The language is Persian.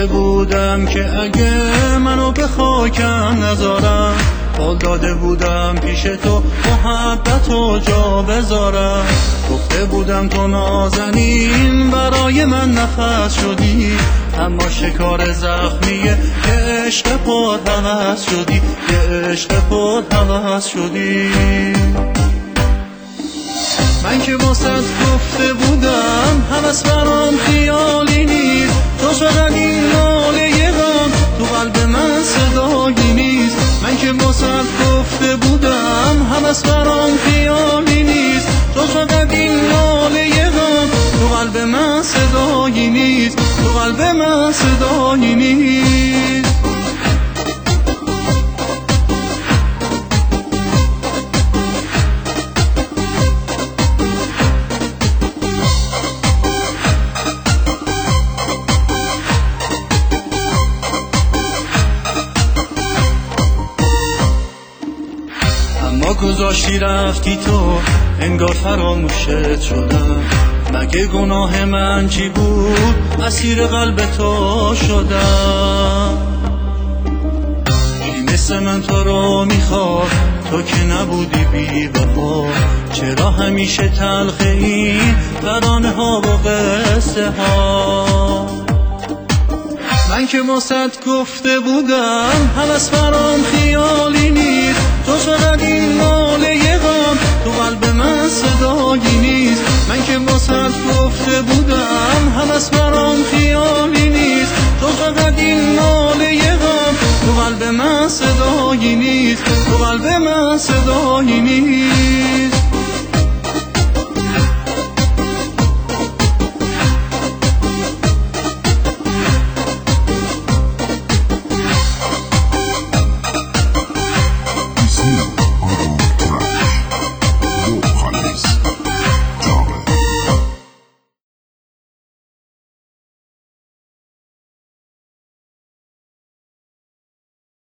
بودم که اگه منو به خاکم نذارم، قول داده بودم پیش تو محبتو جا بذارم. گفته بودم تو نازنین برای من نفس شدی، اما شکار زخمیه که عشق پر هوس شدی، که عشق پر هوس شدی. من که واسط گفته بودم هوس برام خیالی نیست، تو فقط این ناله غم تو قلب من صدایی نیست. من که واسط گفته بودم هوس برام خیالی نیست، تو فقط این ناله غم تو قلب من صدایی نیست، تو قلب من صدایی نیست. اما گذاشتی رفتی تو، انگار فراموشت شدم. مگه گناه من چی بود اسیر قلب تو شدم؟ کی مثل من تو رو میخواد، تو که نبودی بی وفا. چرا همیشه تلخ این ترانه ها و قصه ها؟ من که واسط گفته بودم هوس برام خیالی نیست، تو فقط این ناله غم تو قلب من صدایی نیست. من که واسط گفته بودم هوس برام خیالی نیست، تو فقط این ناله غم تو قلب من صدایی نیست، تو قلب من صدایی نیست.